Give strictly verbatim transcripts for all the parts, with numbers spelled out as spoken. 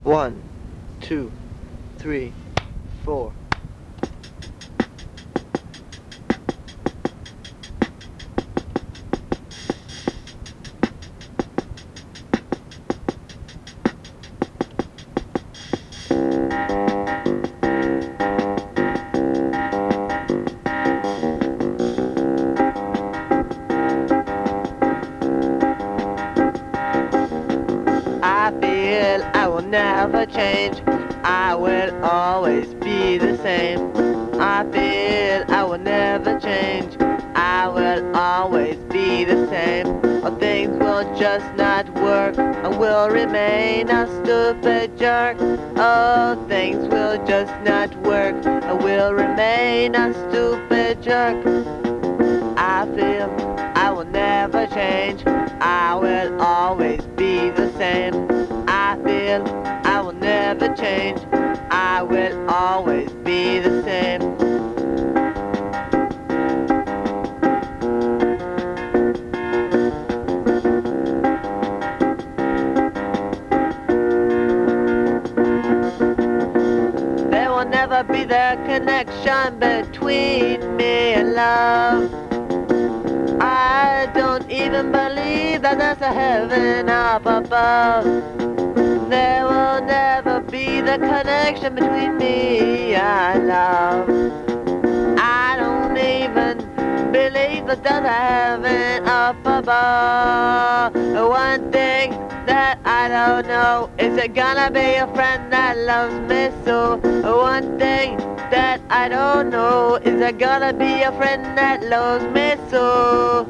One, two, three, four. I feel I will never change. I will always be the same. I feel I will never change. I will always be the same. Or things will just not work. I will remain a stupid jerk. Oh, things will just not work. I will remain a stupid jerk. I feel I will never change. I will always be the same. I feel I will never change. I will always be the same. There will never be the connection between me and love. I don't even believe that there's a heaven up above. There will never be the connection between me and love. I don't even believe that there's a heaven up above. One thing that I don't know is it gonna be a friend that loves me so. One thing that I don't know is it gonna be a friend that loves me so.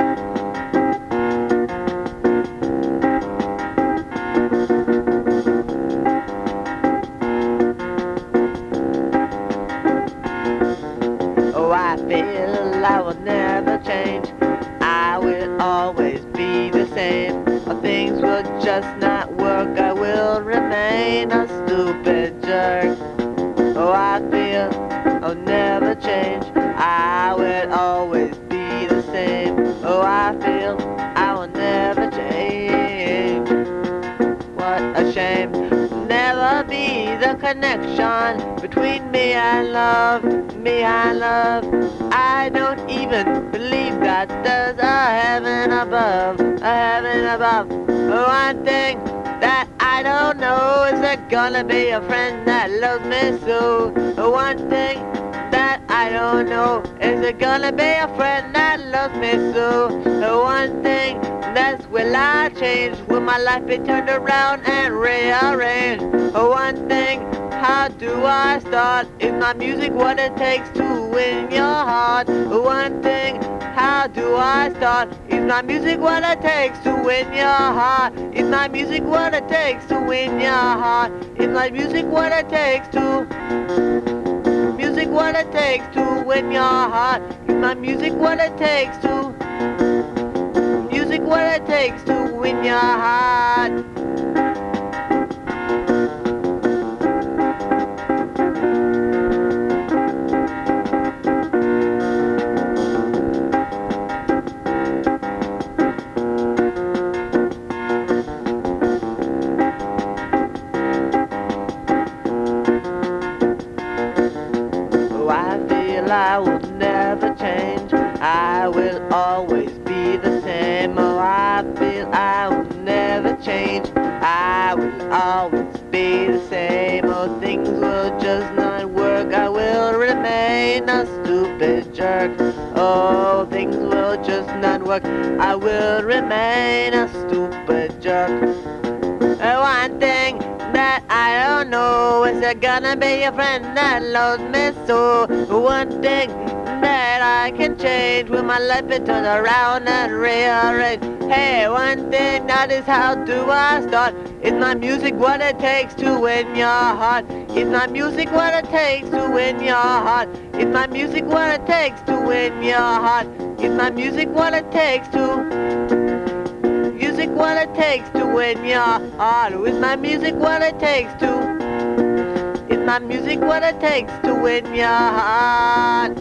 Oh, I feel I will never change. I will always be the same. Or things will just not work. I will remain a stupid jerk. Oh, I feel I'll never change. I will always be the same. Oh, I feel I will never change. What a shame. Never be the connection between me and love, me and love. I don't even believe that there's a heaven above, a heaven above. One thing that I don't know is there gonna be a friend that loves me so. One thing that I don't know is there gonna be a friend that loves me so. One thing that's will I change? Will my life be turned around and rearranged? One thing, how do I start? Is my music what it takes to win your heart? One thing, how do I start? Is my music what it takes to win your heart? Is my music what it takes to win your heart? Is my music what it takes to music what it takes to win your heart? Is my music what it takes to music what it takes to win your heart? Oh, I feel I will never change. I will always be the same. Oh, I feel I will never change. I will always be the same. Oh, things will just not work. I will remain a stupid jerk. Oh, things will just not work. I will remain a stupid jerk. One thing that I don't know is there gonna be a friend that loves me so. One thing that I can change will my life be turned around and rearranged. Hey, one thing that is how do I start? Is my music what it takes to win your heart? Is my music what it takes to win your heart? Is my music what it takes to win your heart? Is my music what it takes to music what it takes to win your heart? Is my music what it takes to is my music what it takes to win your heart?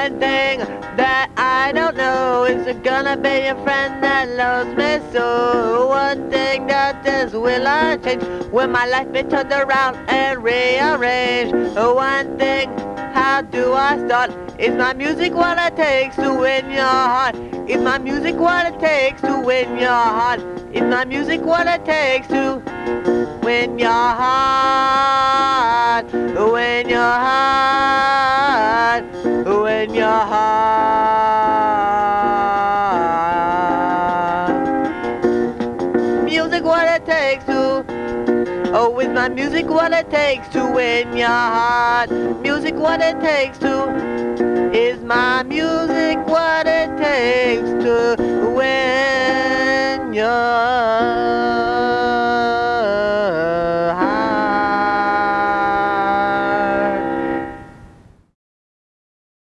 one thing that I don't know is it gonna be a friend that loves me so. One thing that is will I change when my life be turned around and rearranged. One thing, how do I start? Is my music what it takes to win your heart? Is my music what it takes to win your heart? Is my music what it takes to win your heart? Win your heart? Win your heart? Music what it takes to. Oh, is my music what it takes to win your heart? Music what it takes to. Is my music